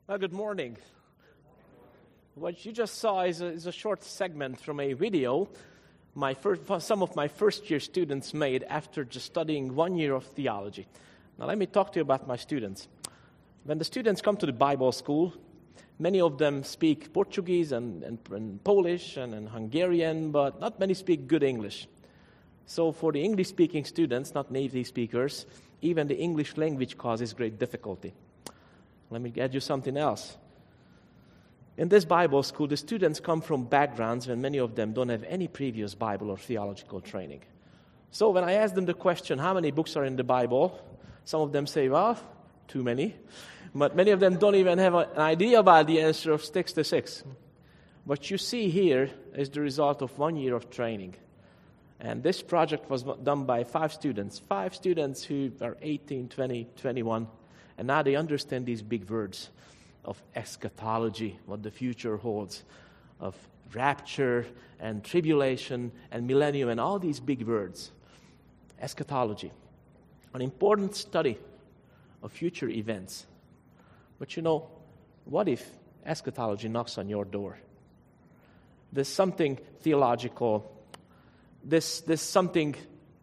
Well, good morning. What you just saw is a short segment from a video some of my first-year students made after just studying 1 year of theology. Now, let me talk to you about my students. When the students come to the Bible school, many of them speak Portuguese and Polish and Hungarian, but not many speak good English. So for the English-speaking students, not native speakers, even the English language causes great difficulty. Let me add you something else. In this Bible school, the students come from backgrounds when many of them don't have any previous Bible or theological training. So when I ask them the question, how many books are in the Bible? Some of them say, well, too many. But many of them don't even have an idea about the answer of 66. What you see here is the result of 1 year of training. And this project was done by 5 students who are 18, 20, 21. And now they understand these big words of eschatology, what the future holds, of rapture and tribulation and millennium and all these big words. Eschatology, an important study of future events. But what if eschatology knocks on your door? There's something theological, there's something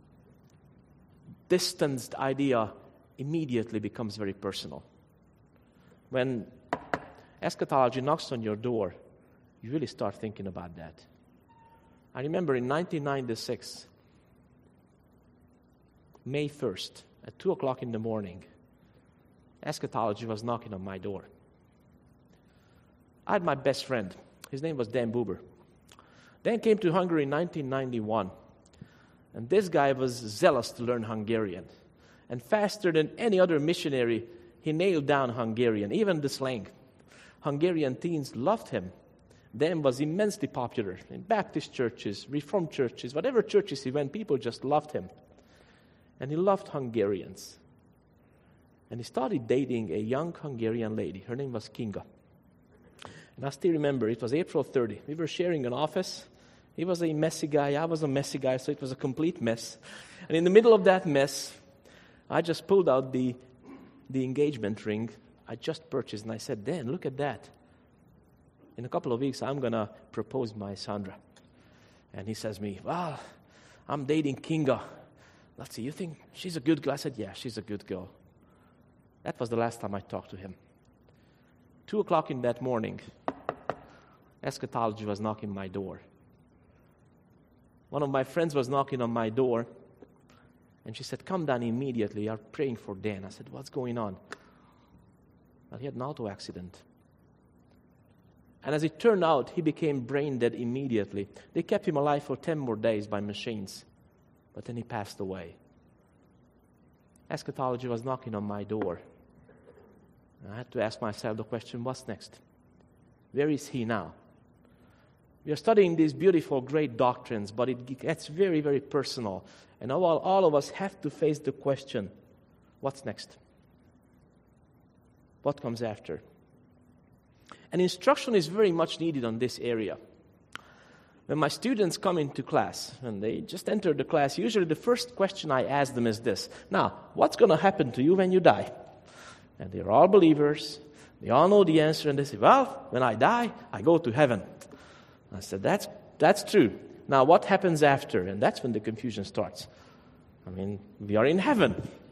distanced idea immediately becomes very personal. When eschatology knocks on your door, you really start thinking about that. I remember in 1996, May 1st, at 2 o'clock in the morning, eschatology was knocking on my door. I had my best friend. His name was Dan Buber. Dan came to Hungary in 1991, and this guy was zealous to learn Hungarian. And faster than any other missionary, he nailed down Hungarian, even the slang. Hungarian teens loved him. Dan was immensely popular in Baptist churches, Reformed churches, whatever churches he went, people just loved him. And he loved Hungarians. And he started dating a young Hungarian lady. Her name was Kinga. And I still remember, it was April 30. We were sharing an office. He was a messy guy, I was a messy guy, so it was a complete mess. And in the middle of that mess, I just pulled out the engagement ring I just purchased, and I said, Dan, look at that. In a couple of weeks, I'm going to propose my Sandra. And he says to me, well, I'm dating Kinga. Let's see, you think she's a good girl? I said, yeah, she's a good girl. That was the last time I talked to him. 2 o'clock in that morning, eschatology was knocking my door. One of my friends was knocking on my door, and she said, come down immediately. You are praying for Dan. I said, what's going on? Well, he had an auto accident. And as it turned out, he became brain dead immediately. They kept him alive for 10 more days by machines. But then he passed away. Eschatology was knocking on my door. And I had to ask myself the question, what's next? Where is he now? We are studying these beautiful, great doctrines, but it gets very, very personal. And all of us have to face the question, what's next? What comes after? And instruction is very much needed on this area. When my students come into class, and they just enter the class, usually the first question I ask them is this. Now, what's going to happen to you when you die? And they're all believers. They all know the answer, and they say, well, when I die, I go to heaven. I said, that's true. Now, what happens after? And that's when the confusion starts. I mean, we are in heaven.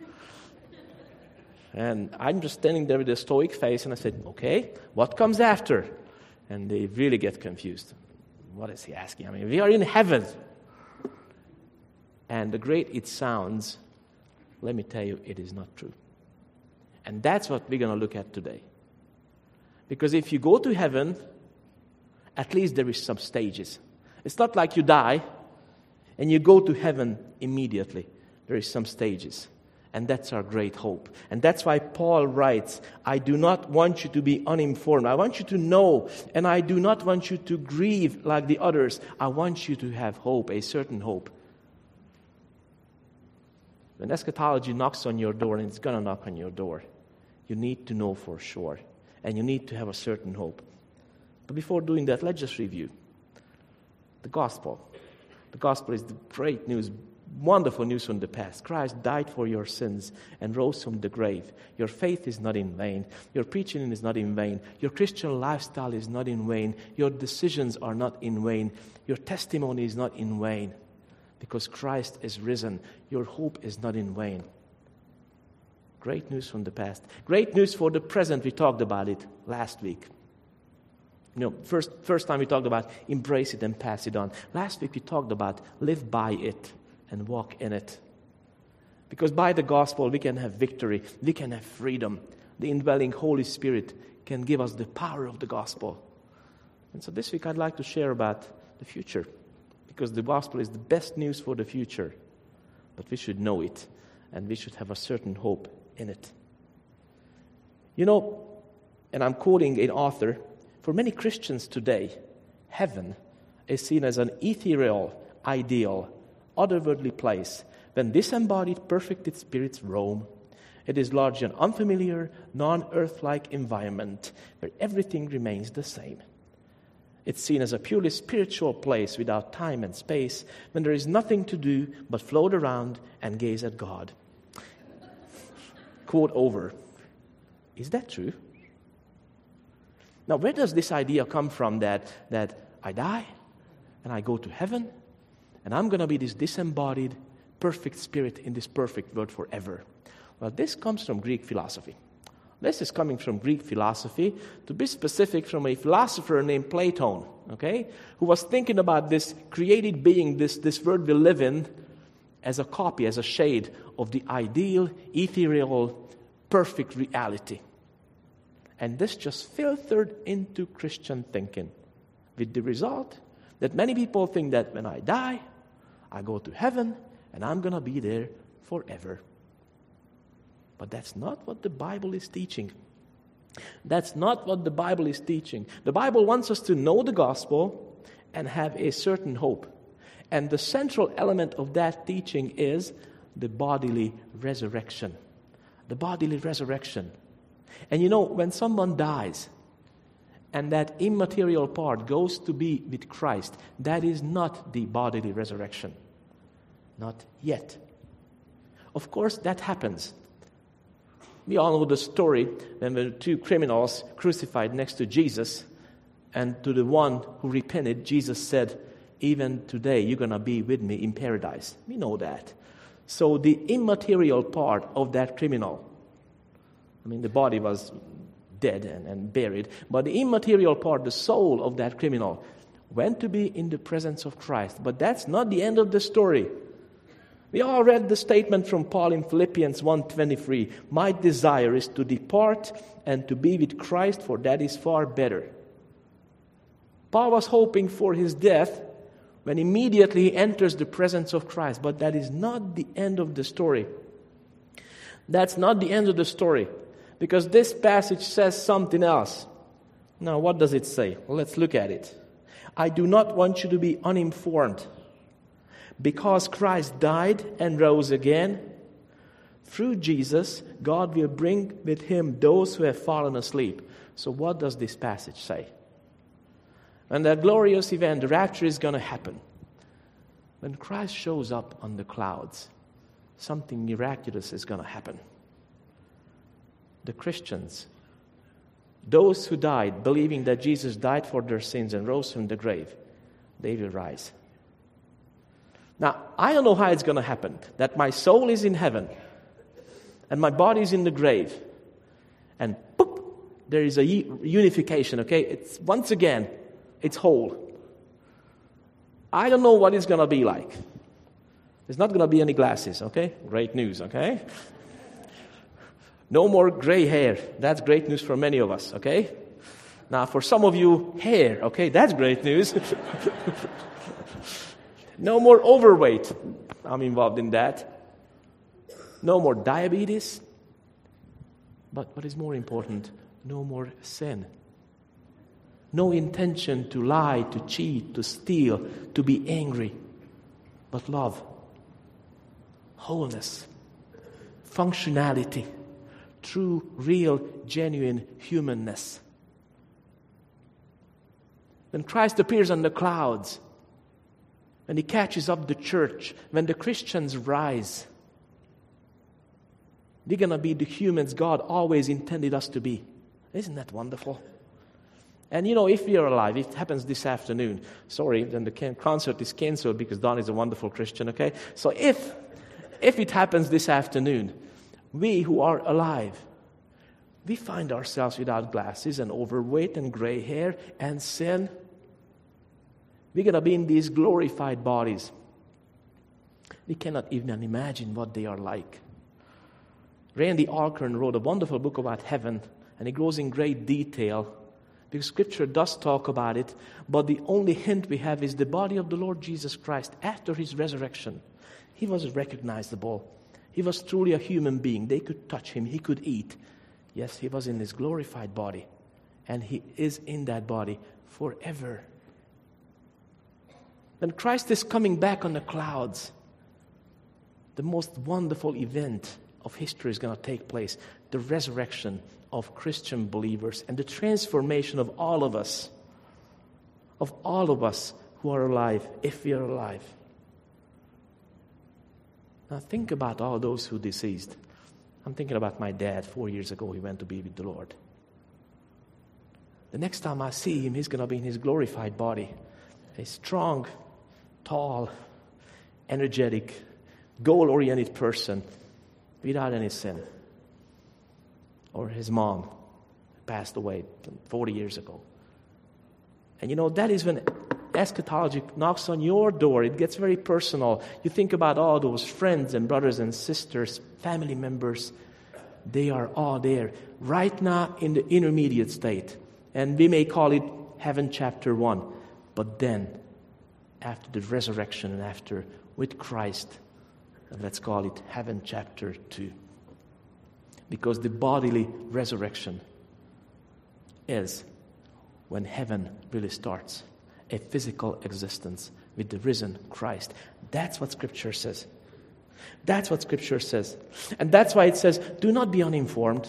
And I'm just standing there with a stoic face, and I said, okay, what comes after? And they really get confused. What is he asking? I mean, we are in heaven. And the great it sounds, let me tell you, it is not true. And that's what we're going to look at today. Because if you go to heaven, at least there is some stages. It's not like you die and you go to heaven immediately. There is some stages. And that's our great hope. And that's why Paul writes, I do not want you to be uninformed. I want you to know, and I do not want you to grieve like the others. I want you to have hope, a certain hope. When eschatology knocks on your door, and it's going to knock on your door, you need to know for sure. And you need to have a certain hope. But before doing that, let's just review. The gospel. The gospel is the great news Wonderful news from the past. Christ died for your sins and rose from the grave. Your faith is not in vain. Your preaching is not in vain. Your Christian lifestyle is not in vain. Your decisions are not in vain. Your testimony is not in vain. Because Christ is risen. Your hope is not in vain. Great news from the past. Great news for the present. We talked about it last week. First time we talked about embrace it and pass it on. Last week we talked about live by it and walk in it. Because by the gospel we can have victory. We can have freedom. The indwelling Holy Spirit can give us the power of the gospel. And so this week I'd like to share about the future. Because the gospel is the best news for the future. But we should know it. And we should have a certain hope in it. And I'm quoting an author, for many Christians today, heaven is seen as an ethereal, ideal, otherworldly place. When disembodied, perfected spirits roam, it is largely an unfamiliar, non-earth-like environment where everything remains the same. It's seen as a purely spiritual place without time and space, when there is nothing to do but float around and gaze at God. Quote over. Is that true? Now, where does this idea come from that I die and I go to heaven and I'm going to be this disembodied, perfect spirit in this perfect world forever? Well, this comes from Greek philosophy. This is coming from Greek philosophy, to be specific, from a philosopher named Plato, who was thinking about this created being, this world we live in, as a copy, as a shade of the ideal, ethereal, perfect reality. And this just filtered into Christian thinking, with the result that many people think that when I die, I go to heaven and I'm going to be there forever. But that's not what the Bible is teaching. That's not what the Bible is teaching. The Bible wants us to know the gospel and have a certain hope. And the central element of that teaching is the bodily resurrection. The bodily resurrection. And when someone dies and that immaterial part goes to be with Christ, that is not the bodily resurrection. Not yet. Of course, that happens. We all know the story when the two criminals crucified next to Jesus, and to the one who repented, Jesus said, even today you're going to be with me in paradise. We know that. So the immaterial part of that criminal, the body was dead and buried, but the immaterial part, the soul of that criminal, went to be in the presence of Christ. But that's not the end of the story. We all read the statement from Paul in Philippians 1:23. My desire is to depart and to be with Christ, for that is far better. Paul was hoping for his death when immediately he enters the presence of Christ. But that is not the end of the story. That's not the end of the story. Because this passage says something else. Now, what does it say? Well, let's look at it. I do not want you to be uninformed. Because Christ died and rose again, through Jesus, God will bring with him those who have fallen asleep. So what does this passage say? When that glorious event, the rapture, is going to happen, when Christ shows up on the clouds, something miraculous is going to happen. The Christians, those who died believing that Jesus died for their sins and rose from the grave, they will rise. Now, I don't know how it's going to happen, that my soul is in heaven and my body is in the grave, and boop, there is a unification, It's once again, it's whole. I don't know what it's going to be like. There's not going to be any glasses, Great news, No more gray hair. That's great news for many of us, Now, for some of you, hair, That's great news. No more overweight. I'm involved in that. No more diabetes. But what is more important, no more sin. No intention to lie, to cheat, to steal, to be angry. But love, wholeness, functionality, true, real, genuine humanness. When Christ appears on the clouds, when He catches up the church, when the Christians rise, we're going to be the humans God always intended us to be. Isn't that wonderful? And if we are alive, if it happens this afternoon, sorry, then the concert is canceled because Don is a wonderful Christian, okay? So if it happens this afternoon, we who are alive, we find ourselves without glasses and overweight and gray hair and sin. We're going to be in these glorified bodies. We cannot even imagine what they are like. Randy Alcorn wrote a wonderful book about heaven, and he goes in great detail because Scripture does talk about it, but the only hint we have is the body of the Lord Jesus Christ after His resurrection. He was recognizable. He was truly a human being. They could touch Him. He could eat. Yes, He was in His glorified body, and He is in that body forever. When Christ is coming back on the clouds, the most wonderful event of history is going to take place, the resurrection of Christian believers and the transformation of all of us who are alive, if we are alive. Now think about all those who deceased. I'm thinking about my dad. 4 years ago, he went to be with the Lord. The next time I see him, he's going to be in his glorified body. A strong, tall, energetic, goal-oriented person without any sin. Or his mom passed away 40 years ago. And that is when eschatology knocks on your door. It gets very personal. You think about all those friends and brothers and sisters, family members. They are all there right now in the intermediate state. And we may call it heaven chapter 1. But then, after the resurrection and after with Christ, let's call it heaven chapter 2. Because the bodily resurrection is when heaven really starts. A physical existence with the risen Christ. That's what Scripture says. That's what Scripture says. And that's why it says, do not be uninformed.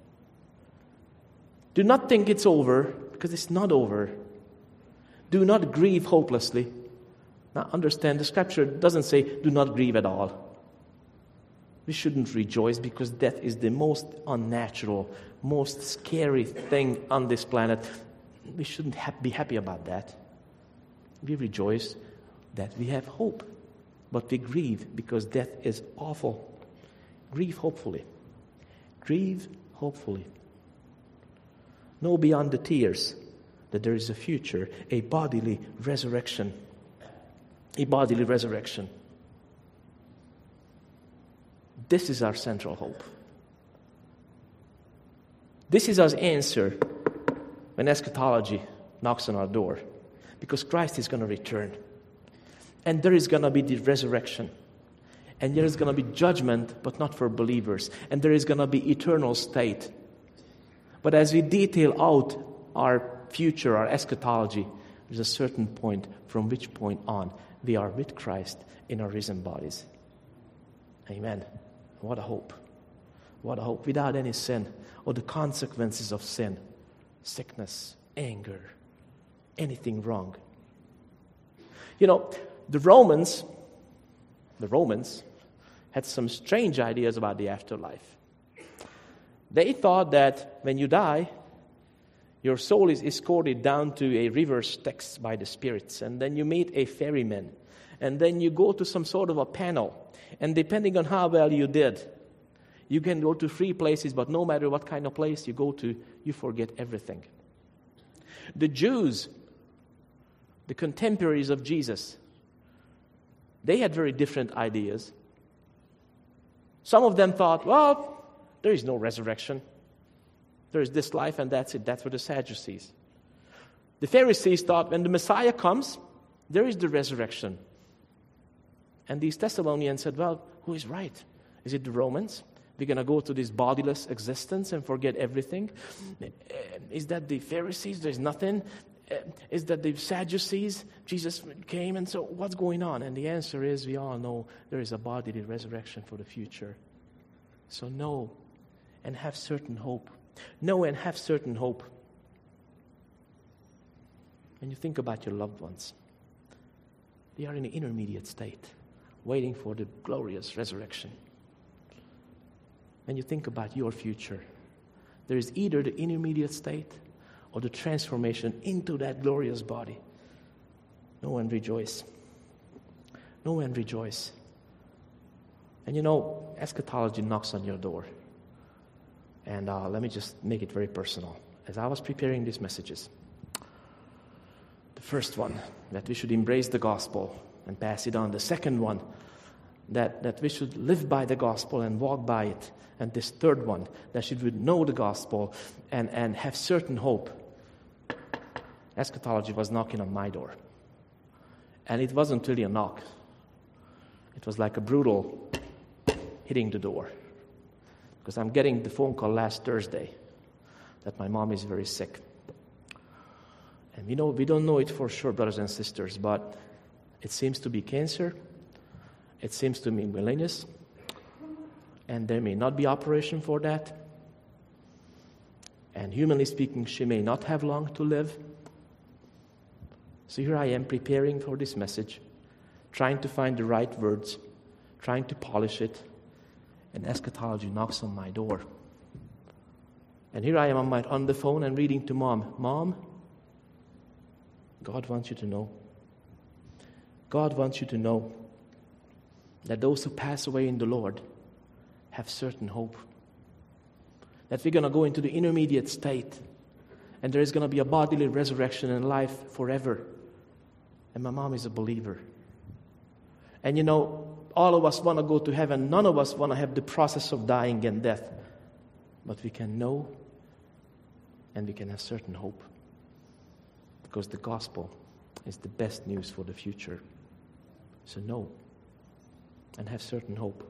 Do not think it's over, because it's not over. Do not grieve hopelessly. Now understand, the Scripture doesn't say, do not grieve at all. We shouldn't rejoice because death is the most unnatural, most scary thing on this planet. We shouldn't be happy about that. We rejoice that we have hope, but we grieve because death is awful. Grieve hopefully. Grieve hopefully. Know beyond the tears that there is a future, a bodily resurrection. A bodily resurrection. This is our central hope. This is our answer when eschatology knocks on our door. Because Christ is going to return. And there is going to be the resurrection. And there is going to be judgment, but not for believers. And there is going to be eternal state. But as we detail out our future, our eschatology, there's a certain point from which point on we are with Christ in our risen bodies. Amen. What a hope. What a hope. Without any sin or the consequences of sin. Sickness, anger, anything wrong. The Romans had some strange ideas about the afterlife. They thought that when you die, your soul is escorted down to a river Styx by the spirits, and then you meet a ferryman, and then you go to some sort of a panel, and depending on how well you did, you can go to 3 places, but no matter what kind of place you go to, you forget everything. The Jews, the contemporaries of Jesus, they had very different ideas. Some of them thought, well, there is no resurrection. There is this life and that's it. That's what the Sadducees. The Pharisees thought when the Messiah comes, there is the resurrection. And these Thessalonians said, well, who is right? Is it the Romans? We're going to go to this bodiless existence and forget everything? Is that the Pharisees? There's nothing? Is that the Sadducees? Jesus came, and so what's going on? And the answer is, we all know there is a bodily resurrection for the future. So know and have certain hope. Know and have certain hope. When you think about your loved ones, They are in the intermediate state, waiting for the glorious resurrection. When you think about your future, there is either the intermediate state or the transformation into that glorious body. No one rejoice. No one rejoice. And eschatology knocks on your door. And let me just make it very personal. As I was preparing these messages, the first one, that we should embrace the gospel and pass it on. The second one, that we should live by the gospel and walk by it. And this third one, that we would know the gospel and have certain hope. Eschatology was knocking on my door. And it wasn't really a knock. It was like a brutal hitting the door. Because I'm getting the phone call last Thursday that my mom is very sick. And we don't know it for sure, brothers and sisters, but it seems to be cancer. It seems to be malignous. And there may not be operation for that. And humanly speaking, she may not have long to live. So here I am preparing for this message, trying to find the right words, trying to polish it, and eschatology knocks on my door. And here I am on the phone and reading to Mom. Mom, God wants you to know. God wants you to know that those who pass away in the Lord have certain hope. That we're going to go into the intermediate state, and there is going to be a bodily resurrection and life forever. And my mom is a believer. And all of us want to go to heaven. None of us want to have the process of dying and death. But we can know and we can have certain hope. Because the gospel is the best news for the future. So know and have certain hope.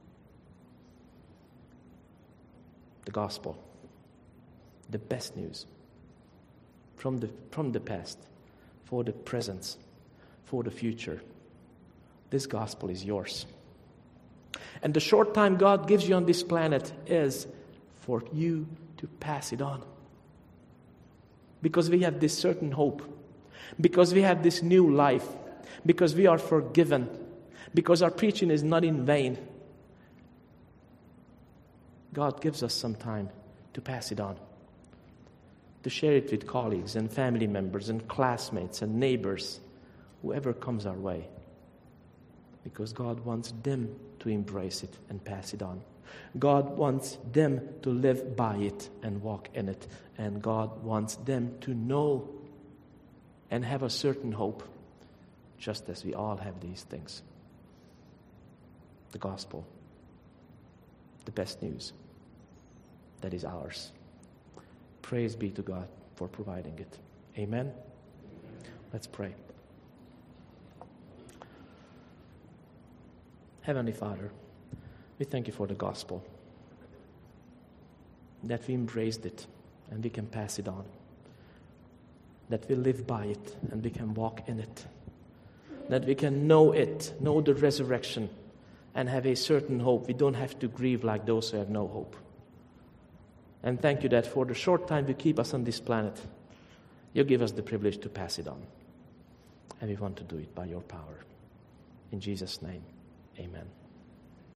The gospel, the best news from the past, for the present, for the future. This gospel is yours. And the short time God gives you on this planet is for you to pass it on. Because we have this certain hope. Because we have this new life. Because we are forgiven. Because our preaching is not in vain. God gives us some time to pass it on. To share it with colleagues and family members and classmates and neighbors. Whoever comes our way. Because God wants them to embrace it and pass it on. God wants them to live by it and walk in it. And God wants them to know and have a certain hope, just as we all have these things. The gospel, the best news that is ours. Praise be to God for providing it. Amen? Let's pray. Heavenly Father, we thank you for the gospel, that we embraced it and we can pass it on, that we live by it and we can walk in it, that we can know it, know the resurrection, and have a certain hope. We don't have to grieve like those who have no hope. And thank you that for the short time you keep us on this planet, you give us the privilege to pass it on. And we want to do it by your power. In Jesus' name, amen.